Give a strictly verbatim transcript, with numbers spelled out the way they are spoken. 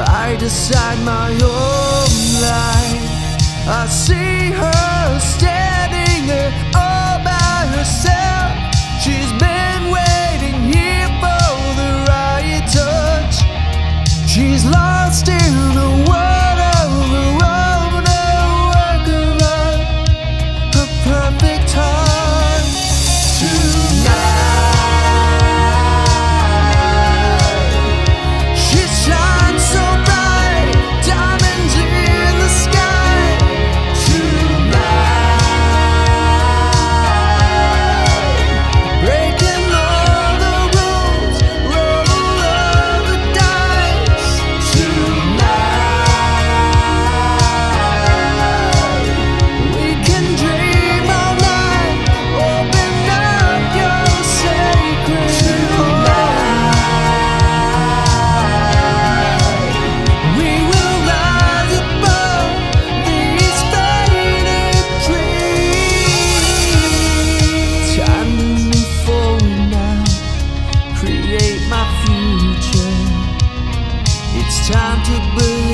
I decide my own life. I see her standing there all by herself. She's been waiting here for the right touch. She's lost in a world of her own, a work of art, a perfect heart. Tonight she shines so bright, diamonds in the sky. Tonight, breaking all the rules, roll all the dice. Tonight, we can dream all night. Open up your sacred heart. We will rise above these faded dreams. Time to move forward now, create my future. It's time to believe.